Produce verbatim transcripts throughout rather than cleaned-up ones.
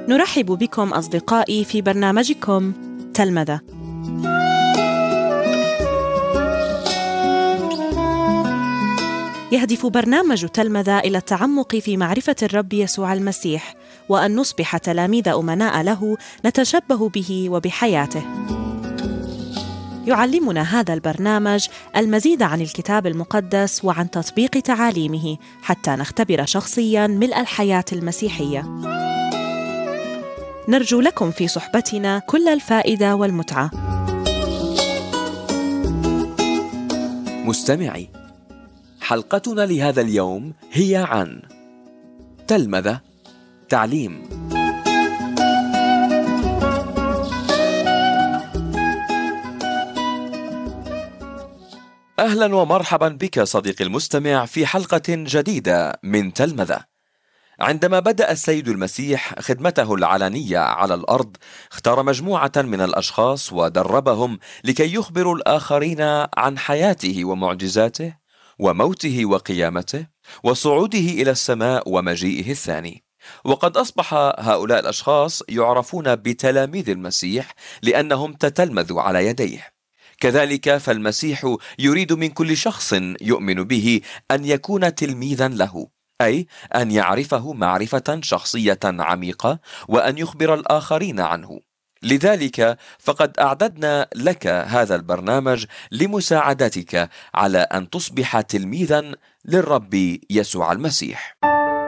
نرحب بكم أصدقائي في برنامجكم تلمذة. يهدف برنامج تلمذة إلى التعمق في معرفة الرب يسوع المسيح، وأن نصبح تلاميذ أمناء له نتشبه به وبحياته. يعلمنا هذا البرنامج المزيد عن الكتاب المقدس وعن تطبيق تعاليمه حتى نختبر شخصياً ملء الحياة المسيحية. نرجو لكم في صحبتنا كل الفائدة والمتعة. مستمعي، حلقتنا لهذا اليوم هي عن تلمذة، تعليم. أهلا ومرحبا بك صديقي المستمع في حلقة جديدة من تلمذة. عندما بدأ السيد المسيح خدمته العلنية على الأرض، اختار مجموعة من الأشخاص ودربهم لكي يخبروا الآخرين عن حياته ومعجزاته وموته وقيامته وصعوده إلى السماء ومجيئه الثاني. وقد أصبح هؤلاء الأشخاص يعرفون بتلاميذ المسيح لأنهم تتلمذوا على يديه. كذلك فالمسيح يريد من كل شخص يؤمن به أن يكون تلميذا له، أي أن يعرفه معرفة شخصية عميقة وأن يخبر الآخرين عنه. لذلك فقد أعددنا لك هذا البرنامج لمساعدتك على أن تصبح تلميذا للرب يسوع المسيح.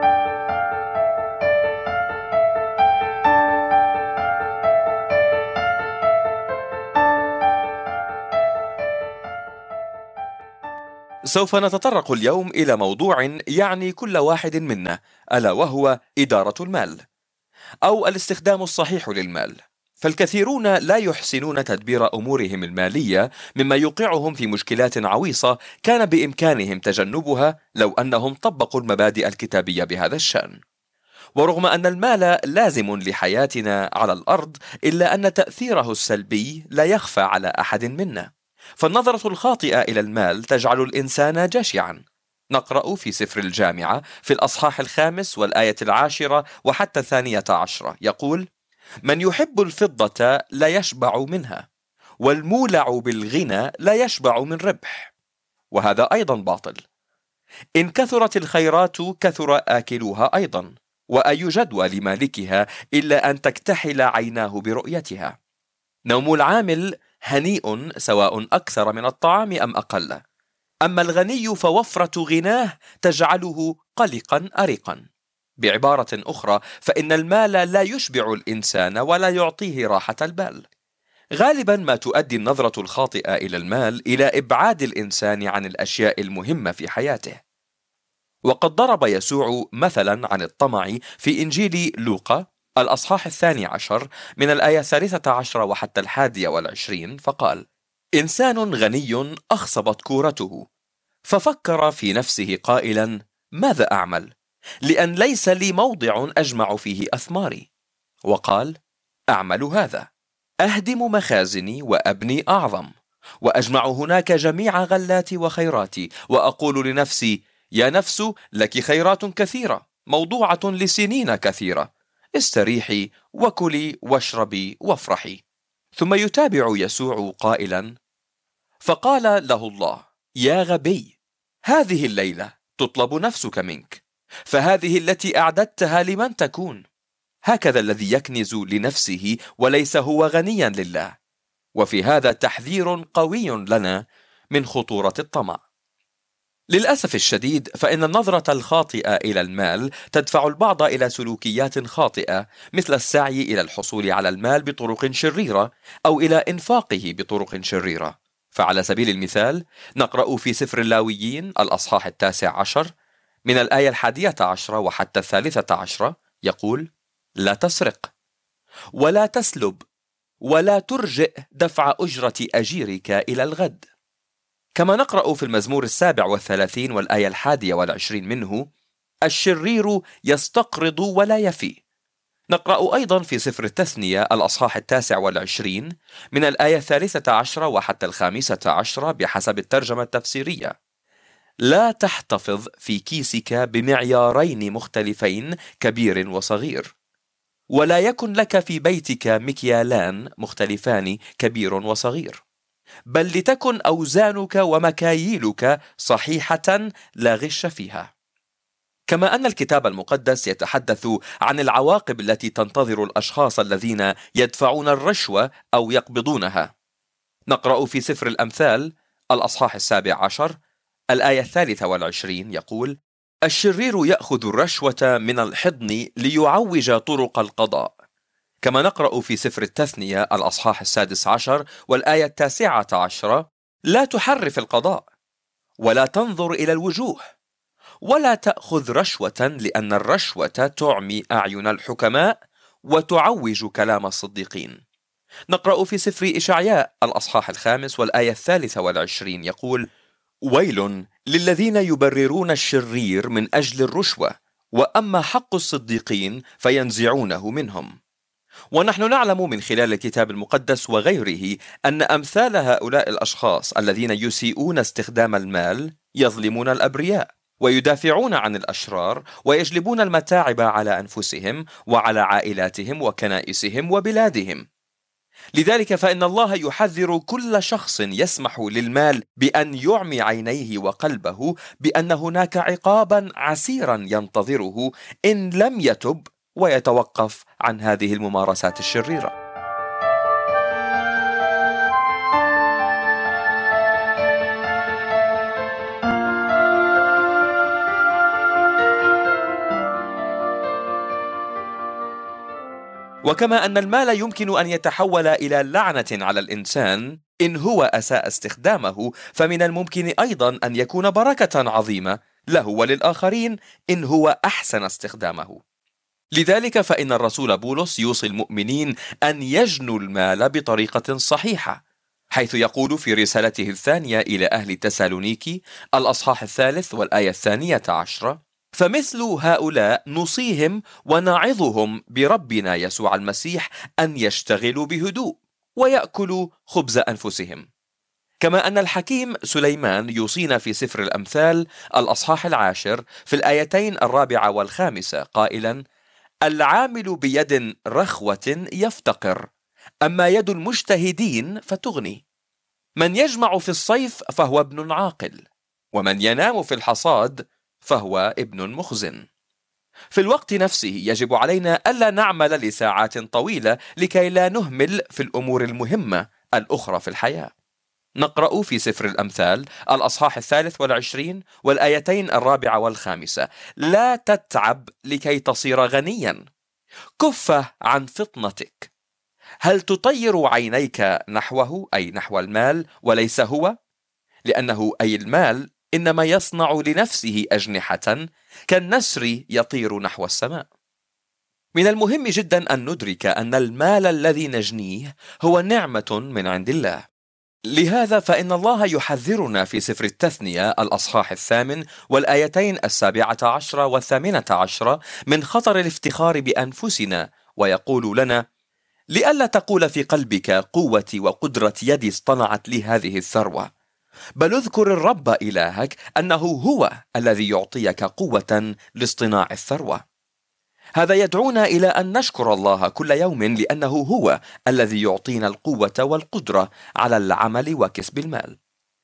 سوف نتطرق اليوم إلى موضوع يعني كل واحد منا، ألا وهو إدارة المال أو الاستخدام الصحيح للمال. فالكثيرون لا يحسنون تدبير أمورهم المالية، مما يوقعهم في مشكلات عويصة كان بإمكانهم تجنبها لو أنهم طبقوا المبادئ الكتابية بهذا الشأن. ورغم أن المال لازم لحياتنا على الأرض، إلا أن تأثيره السلبي لا يخفى على أحد منا. فالنظرة الخاطئة إلى المال تجعل الإنسان جشعا. نقرأ في سفر الجامعة في الأصحاح الخامس والآية العاشرة وحتى الثانية عشرة، يقول: من يحب الفضة لا يشبع منها، والمولع بالغنى لا يشبع من ربح. وهذا أيضا باطل. إن كثرت الخيرات كثر آكلوها أيضا، وأي جدوى لمالكها إلا أن تكتحل عيناه برؤيتها. نوم العامل هنيء سواء أكثر من الطعام أم أقل، أما الغني فوفرة غناه تجعله قلقا أرقا. بعبارة أخرى، فإن المال لا يشبع الإنسان ولا يعطيه راحة البال. غالبا ما تؤدي النظرة الخاطئة إلى المال إلى إبعاد الإنسان عن الأشياء المهمة في حياته. وقد ضرب يسوع مثلا عن الطمع في إنجيل لوقا الأصحاح الثاني عشر من الآية الثالثة عشر وحتى الحادية والعشرين، فقال: إنسان غني أخصبت كورته، ففكر في نفسه قائلا: ماذا أعمل؟ لأن ليس لي موضع أجمع فيه أثماري. وقال: أعمل هذا، أهدم مخازني وأبني أعظم، وأجمع هناك جميع غلاتي وخيراتي، وأقول لنفسي: يا نفس لك خيرات كثيرة موضوعة لسنين كثيرة، استريحي وكلي واشربي وافرحي. ثم يتابع يسوع قائلا: فقال له الله: يا غبي، هذه الليلة تطلب نفسك منك، فهذه التي أعددتها لمن تكون؟ هكذا الذي يكنز لنفسه وليس هو غنيا لله. وفي هذا تحذير قوي لنا من خطورة الطمع. للأسف الشديد فإن النظرة الخاطئة إلى المال تدفع البعض إلى سلوكيات خاطئة، مثل السعي إلى الحصول على المال بطرق شريرة أو إلى إنفاقه بطرق شريرة. فعلى سبيل المثال نقرأ في سفر اللاويين الأصحاح التاسع عشر من الآية الحادية عشرة وحتى الثالثة عشرة، يقول: لا تسرق، ولا تسلب، ولا ترجئ دفع أجرة أجيرك إلى الغد. كما نقرأ في المزمور السابع والثلاثين والآية الحادية والعشرين منه: الشرير يستقرض ولا يفي. نقرأ أيضا في سفر التثنية الأصحاح التاسع والعشرين من الآية الثالثة عشرة وحتى الخامسة عشرة بحسب الترجمة التفسيرية: لا تحتفظ في كيسك بمعيارين مختلفين كبير وصغير. ولا يكن لك في بيتك مكيالان مختلفان كبير وصغير، بل لتكن أوزانك ومكاييلك صحيحة لا غش فيها. كما أن الكتاب المقدس يتحدث عن العواقب التي تنتظر الأشخاص الذين يدفعون الرشوة أو يقبضونها، نقرأ في سفر الأمثال الأصحاح السابع عشر الآية الثالثة والعشرين يقول: الشرير يأخذ الرشوة من الحضن ليعوج طرق القضاء. كما نقرأ في سفر التثنية الأصحاح السادس عشر والآية التاسعة عشرة: لا تحرف القضاء، ولا تنظر إلى الوجوه، ولا تأخذ رشوة، لأن الرشوة تعمي أعين الحكماء وتعوج كلام الصديقين. نقرأ في سفر إشعياء الأصحاح الخامس والآية الثالثة والعشرين يقول: ويل للذين يبررون الشرير من أجل الرشوة، وأما حق الصديقين فينزعونه منهم. ونحن نعلم من خلال الكتاب المقدس وغيره أن أمثال هؤلاء الأشخاص الذين يسيئون استخدام المال يظلمون الأبرياء ويدافعون عن الأشرار ويجلبون المتاعب على أنفسهم وعلى عائلاتهم وكنائسهم وبلادهم. لذلك فإن الله يحذر كل شخص يسمح للمال بأن يعمي عينيه وقلبه بأن هناك عقابا عسيرا ينتظره إن لم يتب ويتوقف عن هذه الممارسات الشريرة. وكما أن المال يمكن أن يتحول إلى لعنة على الإنسان إن هو أساء استخدامه، فمن الممكن أيضا أن يكون بركة عظيمة له وللآخرين إن هو أحسن استخدامه. لذلك فإن الرسول بولس يوصي المؤمنين أن يجنوا المال بطريقة صحيحة، حيث يقول في رسالته الثانية إلى أهل تسالونيكي الأصحاح الثالث والآية الثانية عشرة: فمثل هؤلاء نوصيهم ونعظهم بربنا يسوع المسيح أن يشتغلوا بهدوء ويأكلوا خبز أنفسهم. كما أن الحكيم سليمان يوصينا في سفر الأمثال الأصحاح العاشر في الآيتين الرابعة والخامسة قائلا: العامل بيد رخوة يفتقر، أما يد المجتهدين فتغني. من يجمع في الصيف فهو ابن عاقل، ومن ينام في الحصاد فهو ابن مخزن. في الوقت نفسه يجب علينا ألا نعمل لساعات طويلة لكي لا نهمل في الأمور المهمة الأخرى في الحياة. نقرأ في سفر الأمثال الأصحاح الثالث والعشرين والآيتين الرابعة والخامسة: لا تتعب لكي تصير غنيا، كف عن فطنتك. هل تطير عينيك نحوه، أي نحو المال، وليس هو؟ لأنه أي المال إنما يصنع لنفسه أجنحة كالنسر يطير نحو السماء. من المهم جدا أن ندرك أن المال الذي نجنيه هو نعمة من عند الله. لهذا فإن الله يحذرنا في سفر التثنية الأصحاح الثامن والآيتين السابعة عشرة والثامنة عشرة من خطر الافتخار بأنفسنا، ويقول لنا: لئلا تقول في قلبك قوتي وقدرة يدي اصطنعت لي هذه الثروة، بل اذكر الرب إلهك أنه هو الذي يعطيك قوة لاصطناع الثروة. هذا يدعونا إلى أن نشكر الله كل يوم، لأنه هو الذي يعطينا القوة والقدرة على العمل وكسب المال.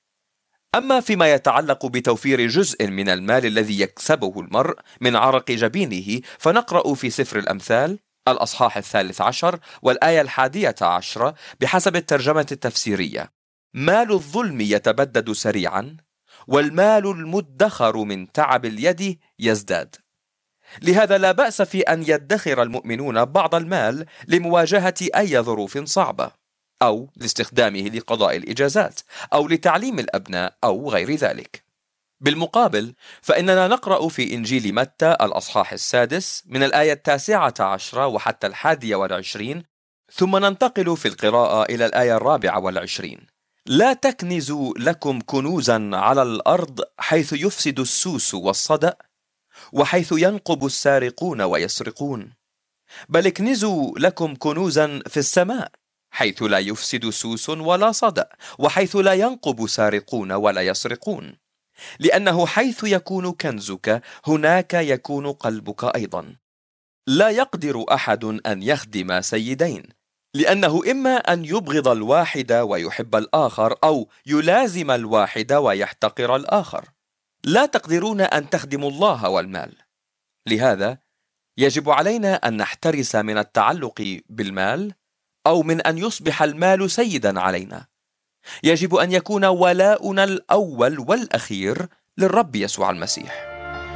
أما فيما يتعلق بتوفير جزء من المال الذي يكسبه المرء من عرق جبينه، فنقرأ في سفر الأمثال الأصحاح الثالث عشر والآية الحادية عشرة بحسب الترجمة التفسيرية: مال الظلم يتبدد سريعا، والمال المدخر من تعب اليد يزداد. لهذا لا بأس في أن يدخر المؤمنون بعض المال لمواجهة أي ظروف صعبة، أو لاستخدامه لقضاء الإجازات، أو لتعليم الأبناء، أو غير ذلك. بالمقابل فإننا نقرأ في إنجيل متى الأصحاح السادس من الآية التاسعة عشرة وحتى الحادية والعشرين، ثم ننتقل في القراءة إلى الآية الرابعة والعشرين: لا تكنزوا لكم كنوزا على الأرض حيث يفسد السوس والصدأ، وحيث ينقب السارقون ويسرقون، بل اكنزوا لكم كنوزا في السماء حيث لا يفسد سوس ولا صدأ، وحيث لا ينقب سارقون ولا يسرقون، لأنه حيث يكون كنزك هناك يكون قلبك أيضا. لا يقدر أحد أن يخدم سيدين، لأنه إما أن يبغض الواحد ويحب الآخر، أو يلازم الواحد ويحتقر الآخر. لا تقدرون أن تخدموا الله والمال. لهذا يجب علينا أن نحترس من التعلق بالمال، أو من أن يصبح المال سيدا علينا. يجب أن يكون ولاؤنا الأول والأخير للرب يسوع المسيح.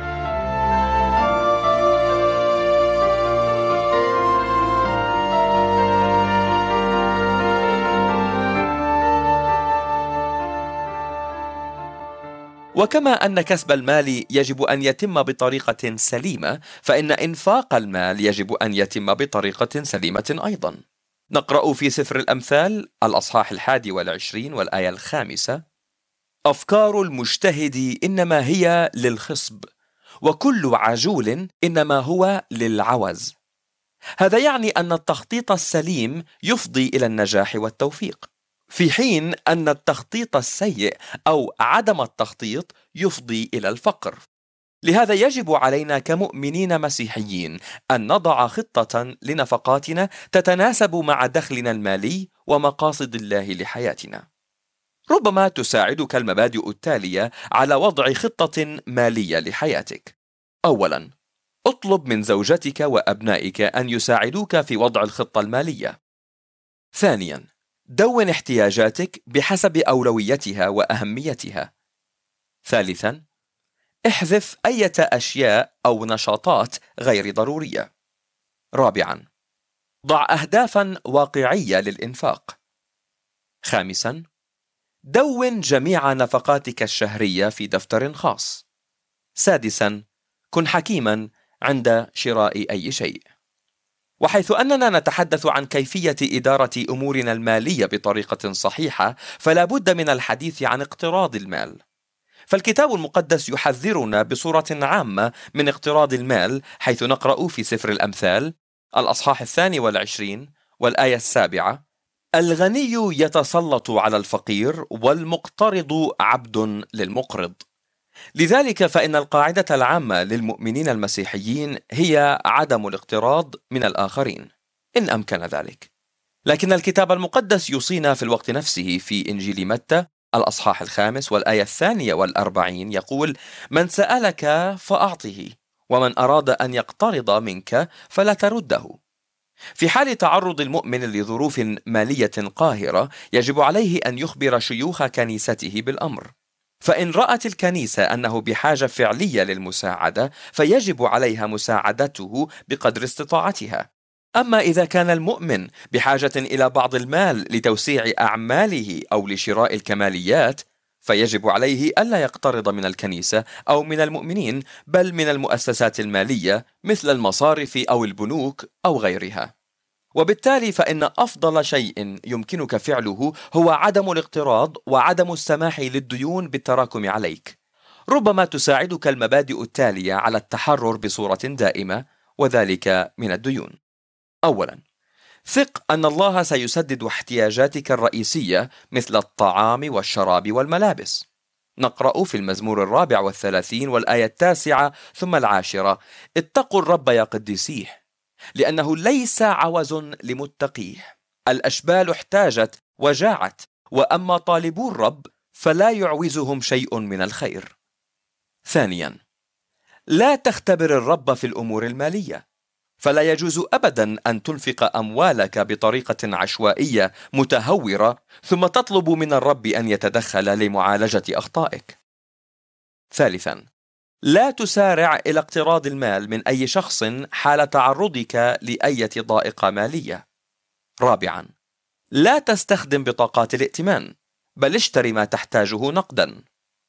وكما أن كسب المال يجب أن يتم بطريقة سليمة، فإن إنفاق المال يجب أن يتم بطريقة سليمة أيضا. نقرأ في سفر الأمثال الأصحاح الحادي والعشرين والآية الخامسة: أفكار المجتهد إنما هي للخصب، وكل عجول إنما هو للعوز. هذا يعني أن التخطيط السليم يفضي إلى النجاح والتوفيق، في حين أن التخطيط السيء أو عدم التخطيط يفضي إلى الفقر. لهذا يجب علينا كمؤمنين مسيحيين أن نضع خطة لنفقاتنا تتناسب مع دخلنا المالي ومقاصد الله لحياتنا. ربما تساعدك المبادئ التالية على وضع خطة مالية لحياتك. أولاً، اطلب من زوجتك وأبنائك أن يساعدوك في وضع الخطة المالية. ثانياً، دون احتياجاتك بحسب أولويتها وأهميتها. ثالثاً، احذف أي أشياء أو نشاطات غير ضرورية. رابعاً، ضع أهدافاً واقعية للإنفاق. خامساً، دون جميع نفقاتك الشهرية في دفتر خاص. سادساً، كن حكيماً عند شراء أي شيء. وحيث أننا نتحدث عن كيفية إدارة أمورنا المالية بطريقة صحيحة، فلا بد من الحديث عن اقتراض المال. فالكتاب المقدس يحذرنا بصورة عامة من اقتراض المال، حيث نقرأ في سفر الأمثال الأصحاح الثاني والعشرين والآية السابعة: الغني يتسلط على الفقير، والمقترض عبد للمقرض. لذلك فإن القاعدة العامة للمؤمنين المسيحيين هي عدم الاقتراض من الآخرين إن أمكن ذلك. لكن الكتاب المقدس يوصينا في الوقت نفسه في إنجيل متى الأصحاح الخامس والآية الثانية والأربعين يقول: من سألك فأعطه، ومن أراد أن يقترض منك فلا ترده. في حال تعرض المؤمن لظروف مالية قاهرة، يجب عليه أن يخبر شيوخ كنيسته بالأمر. فإن رأت الكنيسة أنه بحاجة فعلية للمساعدة، فيجب عليها مساعدته بقدر استطاعتها. أما إذا كان المؤمن بحاجة إلى بعض المال لتوسيع أعماله أو لشراء الكماليات، فيجب عليه ألا يقترض من الكنيسة أو من المؤمنين، بل من المؤسسات المالية مثل المصارف أو البنوك أو غيرها. وبالتالي فإن أفضل شيء يمكنك فعله هو عدم الاقتراض وعدم السماح للديون بالتراكم عليك. ربما تساعدك المبادئ التالية على التحرر بصورة دائمة، وذلك من الديون. أولاً، ثق أن الله سيسدد احتياجاتك الرئيسية مثل الطعام والشراب والملابس. نقرأ في المزمور الرابع والثلاثين والآية التاسعة ثم العاشرة: اتقوا الرب يا قديسيه، لأنه ليس عوز لمتقيه. الأشبال احتاجت وجاعت، وأما طالبو الرب فلا يعوزهم شيء من الخير. ثانياً، لا تختبر الرب في الأمور المالية، فلا يجوز أبداً أن تنفق أموالك بطريقة عشوائية متهورة ثم تطلب من الرب أن يتدخل لمعالجة أخطائك. ثالثاً، لا تسارع إلى اقتراض المال من أي شخص حال تعرضك لأي ضائقة مالية. رابعاً، لا تستخدم بطاقات الائتمان، بل اشتري ما تحتاجه نقداً.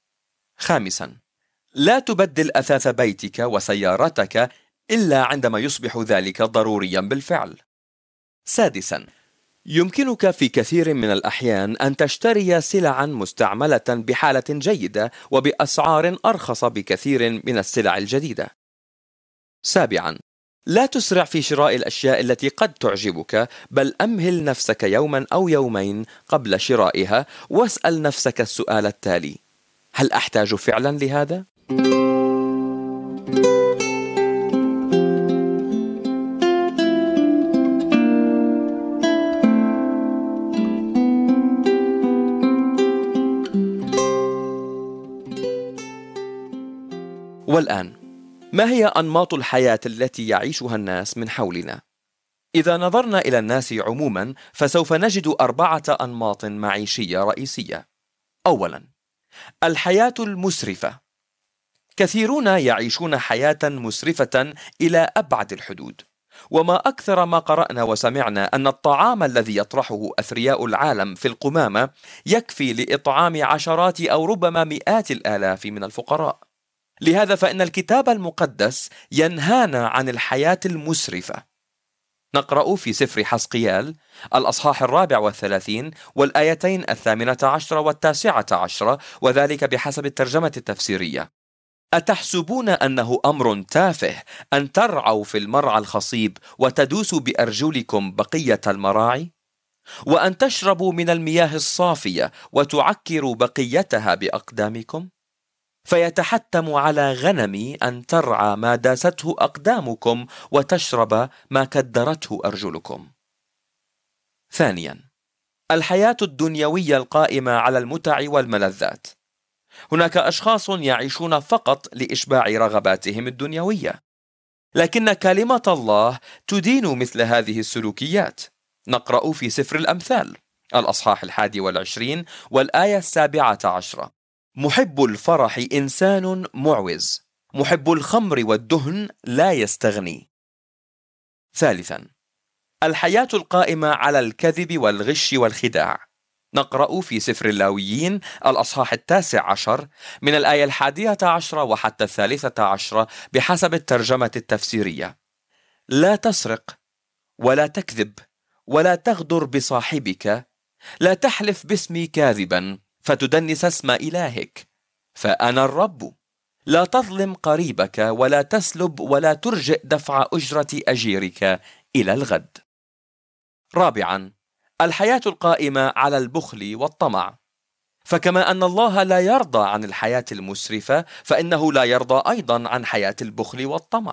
خامساً، لا تبدل أثاث بيتك وسيارتك إلا عندما يصبح ذلك ضرورياً بالفعل. سادساً، يمكنك في كثير من الأحيان أن تشتري سلعاً مستعملة بحالة جيدة وبأسعار أرخص بكثير من السلع الجديدة. سابعاً، لا تسرع في شراء الأشياء التي قد تعجبك، بل أمهل نفسك يوماً أو يومين قبل شرائها، واسأل نفسك السؤال التالي: هل أحتاج فعلاً لهذا؟ والآن، ما هي أنماط الحياة التي يعيشها الناس من حولنا؟ إذا نظرنا إلى الناس عموما فسوف نجد أربعة أنماط معيشية رئيسية. أولا، الحياة المسرفة. كثيرون يعيشون حياة مسرفة إلى أبعد الحدود، وما أكثر ما قرأنا وسمعنا أن الطعام الذي يطرحه أثرياء العالم في القمامة يكفي لإطعام عشرات أو ربما مئات الآلاف من الفقراء. لهذا فإن الكتاب المقدس ينهانا عن الحياة المسرفة. نقرأ في سفر حزقيال الأصحاح الرابع والثلاثين والآيتين الثامنة عشرة والتاسعة عشرة، وذلك بحسب الترجمة التفسيرية: أتحسبون أنه أمر تافه أن ترعوا في المرعى الخصيب وتدوسوا بأرجلكم بقية المراعي؟ وأن تشربوا من المياه الصافية وتعكروا بقيتها بأقدامكم؟ فيتحتم على غنمي أن ترعى ما داسته أقدامكم وتشرب ما كدرته أرجلكم. ثانيا، الحياة الدنيوية القائمة على المتع والملذات. هناك أشخاص يعيشون فقط لإشباع رغباتهم الدنيوية، لكن كلمة الله تدين مثل هذه السلوكيات. نقرأ في سفر الأمثال الأصحاح الحادي والعشرين والآية السابعة عشرة: محب الفرح إنسان معوز، محب الخمر والدهن لا يستغني. ثالثا، الحياة القائمة على الكذب والغش والخداع. نقرأ في سفر اللاويين الأصحاح التاسع عشر من الآية الحادية عشرة وحتى الثالثة عشرة بحسب الترجمة التفسيرية: لا تسرق، ولا تكذب، ولا تغدر بصاحبك، لا تحلف باسمي كاذبا فتدنس اسم إلهك، فأنا الرب. لا تظلم قريبك، ولا تسلب، ولا ترجئ دفع أجرة أجيرك إلى الغد. رابعا، الحياة القائمة على البخل والطمع. فكما أن الله لا يرضى عن الحياة المسرفة، فإنه لا يرضى أيضا عن حياة البخل والطمع.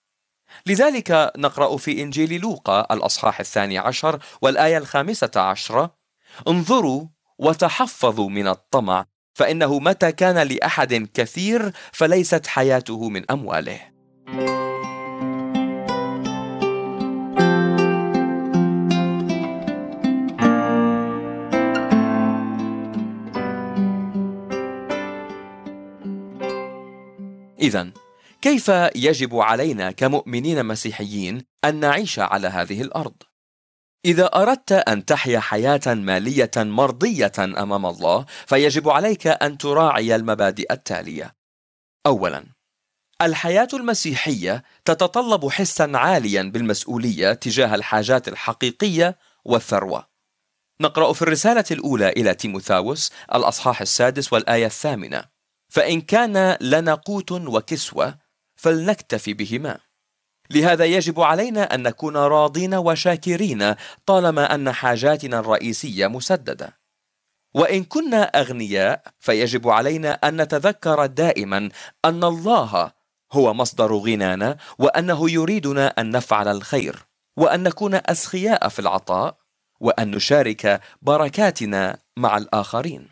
لذلك نقرأ في إنجيل لوقا الأصحاح الثاني عشر والآية الخامسة عشرة: انظروا وتحفظوا من الطمع، فإنه متى كان لأحد كثير فليست حياته من أمواله. إذن، كيف يجب علينا كمؤمنين مسيحيين أن نعيش على هذه الأرض؟ إذا أردت أن تحيا حياة مالية مرضية أمام الله، فيجب عليك أن تراعي المبادئ التالية. أولا، الحياة المسيحية تتطلب حسا عاليا بالمسؤولية تجاه الحاجات الحقيقية والثروة. نقرأ في الرسالة الأولى إلى تيموثاوس الأصحاح السادس والآية الثامنة: فإن كان لنا قوت وكسوة فلنكتفي بهما. لهذا يجب علينا أن نكون راضين وشاكرين طالما أن حاجاتنا الرئيسية مسددة. وإن كنا أغنياء فيجب علينا أن نتذكر دائما أن الله هو مصدر غنانا، وأنه يريدنا أن نفعل الخير، وأن نكون أسخياء في العطاء، وأن نشارك بركاتنا مع الآخرين.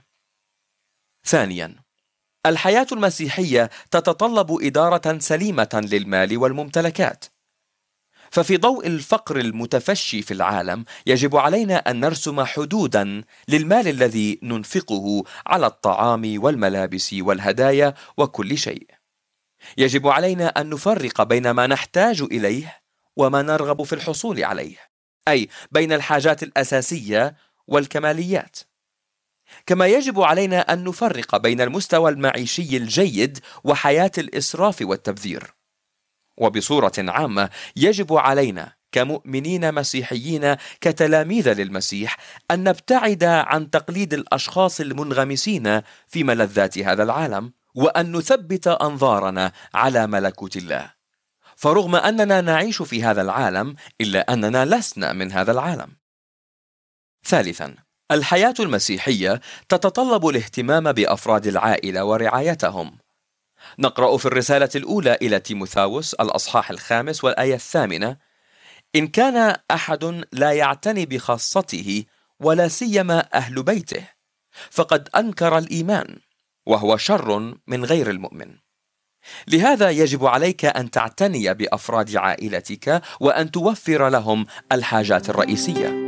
ثانيا، الحياة المسيحية تتطلب إدارة سليمة للمال والممتلكات. ففي ضوء الفقر المتفشي في العالم يجب علينا أن نرسم حدودا للمال الذي ننفقه على الطعام والملابس والهدايا وكل شيء. يجب علينا أن نفرق بين ما نحتاج إليه وما نرغب في الحصول عليه، أي بين الحاجات الأساسية والكماليات. كما يجب علينا أن نفرق بين المستوى المعيشي الجيد وحياة الإسراف والتبذير. وبصورة عامة يجب علينا كمؤمنين مسيحيين كتلاميذ للمسيح أن نبتعد عن تقليد الأشخاص المنغمسين في ملذات هذا العالم، وأن نثبت أنظارنا على ملكوت الله. فرغم أننا نعيش في هذا العالم إلا أننا لسنا من هذا العالم. ثالثا، الحياة المسيحية تتطلب الاهتمام بأفراد العائلة ورعايتهم. نقرأ في الرسالة الأولى إلى تيموثاوس الأصحاح الخامس والآية الثامنة: إن كان أحد لا يعتني بخاصته ولا سيما أهل بيته فقد أنكر الإيمان، وهو شر من غير المؤمن. لهذا يجب عليك أن تعتني بأفراد عائلتك وأن توفر لهم الحاجات الرئيسية.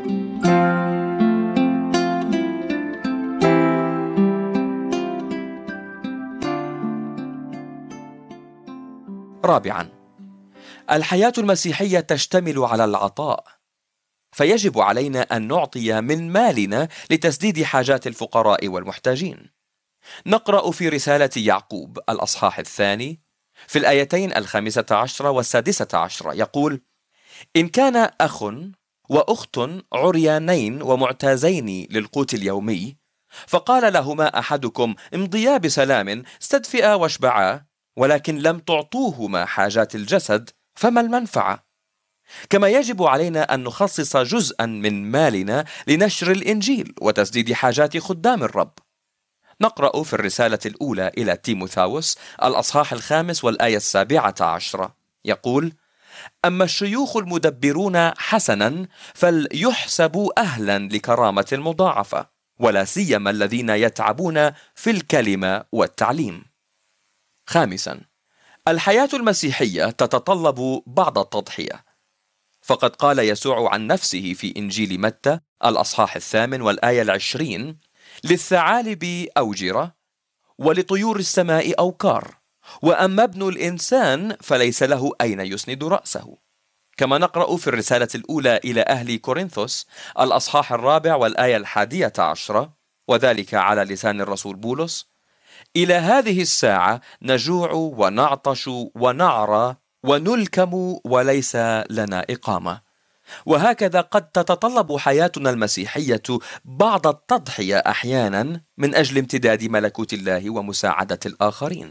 رابعاً، الحياة المسيحية تشتمل على العطاء، فيجب علينا أن نعطي من مالنا لتسديد حاجات الفقراء والمحتاجين. نقرأ في رسالة يعقوب الأصحاح الثاني في الآيتين الخامسة عشرة والسادسة عشرة يقول: إن كان أخ وأخت عريانين ومعتازين للقوت اليومي، فقال لهما أحدكم: امضيا بسلام، استدفئا واشبعا، ولكن لم تعطوهما حاجات الجسد، فما المنفعة؟ كما يجب علينا أن نخصص جزءا من مالنا لنشر الإنجيل وتسديد حاجات خدام الرب. نقرأ في الرسالة الأولى إلى تيموثاوس الأصحاح الخامس والآية السابعة عشرة يقول: أما الشيوخ المدبرون حسنا فليحسبوا أهلا لكرامة المضاعفة، ولا سيما الذين يتعبون في الكلمة والتعليم. خامسا، الحياة المسيحية تتطلب بعض التضحية، فقد قال يسوع عن نفسه في إنجيل متى الأصحاح الثامن والآية العشرين: للثعالب أوجرة ولطيور السماء أوكار، وأما ابن الإنسان فليس له أين يسند رأسه. كما نقرأ في الرسالة الأولى إلى أهل كورنثوس الأصحاح الرابع والآية الحادية عشرة، وذلك على لسان الرسول بولس: إلى هذه الساعة نجوع ونعطش ونعرى ونلكم وليس لنا إقامة. وهكذا قد تتطلب حياتنا المسيحية بعض التضحية أحيانا من أجل امتداد ملكوت الله ومساعدة الآخرين.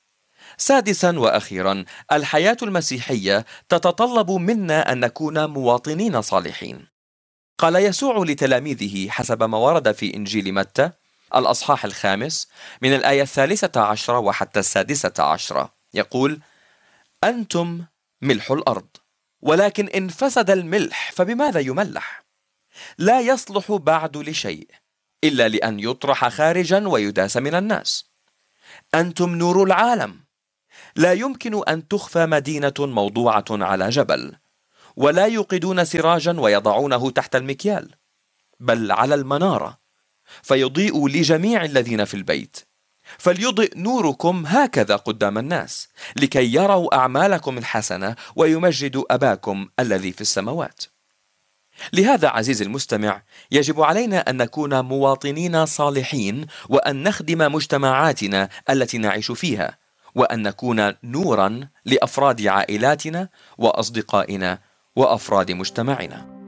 سادسا وأخيرا، الحياة المسيحية تتطلب منا أن نكون مواطنين صالحين. قال يسوع لتلاميذه حسب ما ورد في إنجيل متى الأصحاح الخامس من الآية الثالثة عشرة وحتى السادسة عشرة يقول: أنتم ملح الأرض، ولكن إن فسد الملح فبماذا يملح؟ لا يصلح بعد لشيء إلا لأن يطرح خارجا ويداس من الناس. أنتم نور العالم. لا يمكن أن تخفى مدينة موضوعة على جبل، ولا يوقدون سراجا ويضعونه تحت المكيال، بل على المنارة، فيضيء لجميع الذين في البيت. فليضئ نوركم هكذا قدام الناس، لكي يروا أعمالكم الحسنة ويمجدوا أباكم الذي في السماوات. لهذا عزيزي المستمع، يجب علينا أن نكون مواطنين صالحين، وأن نخدم مجتمعاتنا التي نعيش فيها، وأن نكون نورا لأفراد عائلاتنا وأصدقائنا وأفراد مجتمعنا.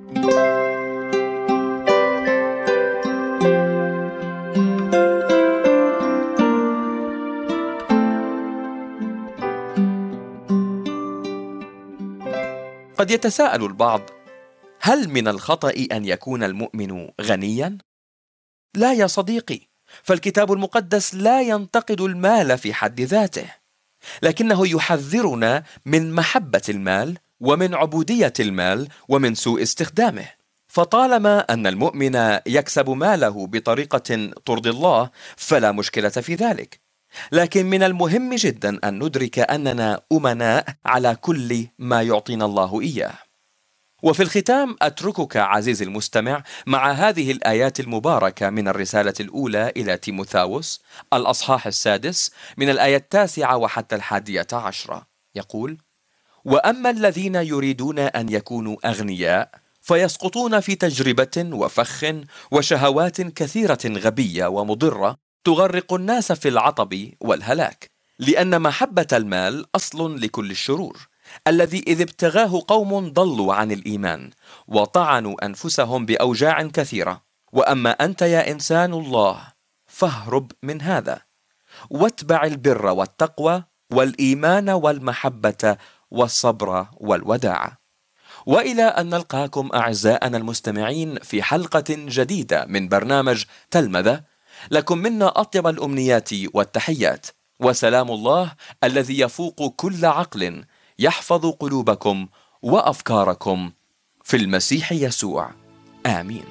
قد يتساءل البعض: هل من الخطأ أن يكون المؤمن غنيا؟ لا يا صديقي، فالكتاب المقدس لا ينتقد المال في حد ذاته، لكنه يحذرنا من محبة المال ومن عبودية المال ومن سوء استخدامه. فطالما أن المؤمن يكسب ماله بطريقة ترضي الله فلا مشكلة في ذلك، لكن من المهم جدا أن ندرك أننا أمناء على كل ما يعطينا الله إياه. وفي الختام أتركك عزيزي المستمع مع هذه الآيات المباركة من الرسالة الأولى إلى تيموثاوس الأصحاح السادس من الآية التاسعة وحتى الحادية عشرة يقول: وأما الذين يريدون أن يكونوا أغنياء فيسقطون في تجربة وفخ وشهوات كثيرة غبية ومضرة تغرق الناس في العطب والهلاك، لأن محبة المال أصل لكل الشرور، الذي إذ ابتغاه قوم ضلوا عن الإيمان وطعنوا أنفسهم بأوجاع كثيرة. وأما أنت يا إنسان الله فاهرب من هذا، واتبع البر والتقوى والإيمان والمحبة والصبر والوداعة. وإلى أن نلقاكم أعزائنا المستمعين في حلقة جديدة من برنامج تلمذة، لكم منا أطيب الأمنيات والتحيات، وسلام الله الذي يفوق كل عقل يحفظ قلوبكم وأفكاركم في المسيح يسوع. آمين.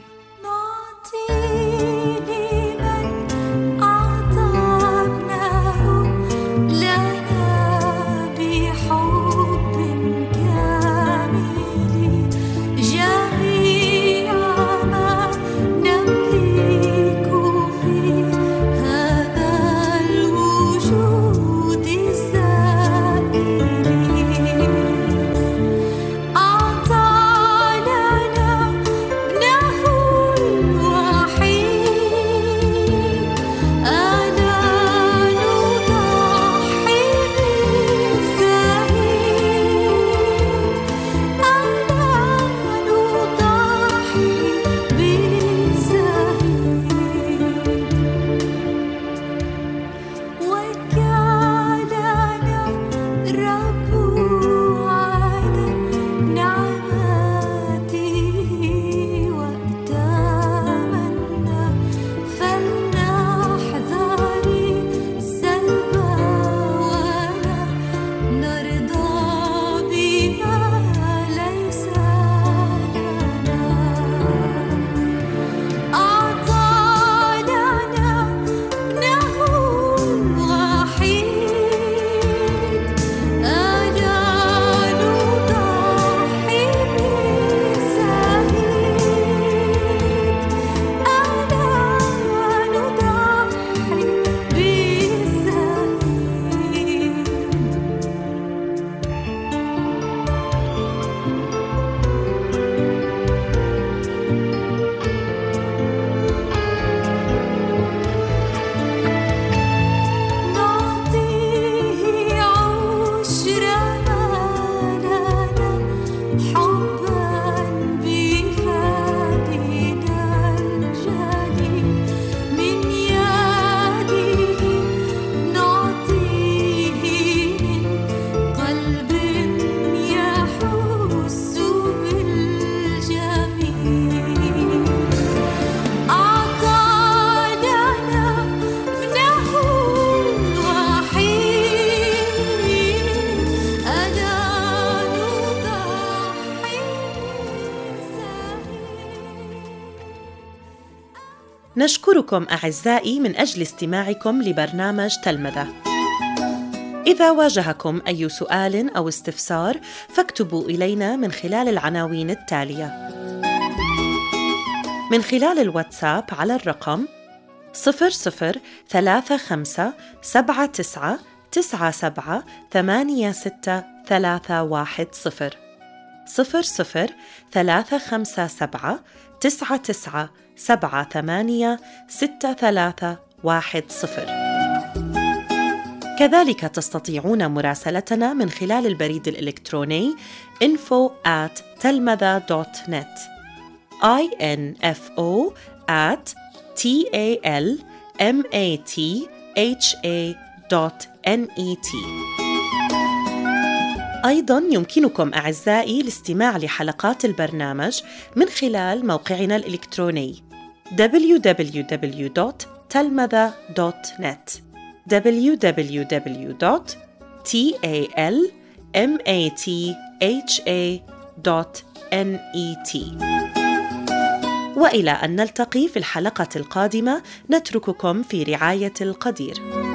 لمن أعطى ابنه لنا نشكركم أعزائي من أجل استماعكم لبرنامج تلمذة. إذا واجهكم أي سؤال أو استفسار فاكتبوا إلينا من خلال العناوين التالية: من خلال الواتساب على الرقم صفر صفر ثلاثة خمسة سبعة تسعة تسعة سبعة ثمانية ستة ثلاثة واحد صفر صفر صفر ثلاثة خمسة سبعة تسعة تسعة سبعة ثمانية ستة ثلاثة واحد صفر. كذلك تستطيعون مراسلتنا من خلال البريد الإلكتروني info at telmatha dot net info at talmatha dot net. أيضاً يمكنكم أعزائي الاستماع لحلقات البرنامج من خلال موقعنا الإلكتروني دبليو دبليو دبليو دوت telmatha دوت net دبليو دبليو دبليو دوت telmatha دوت net. وإلى أن نلتقي في الحلقة القادمة نترككم في رعاية القدير.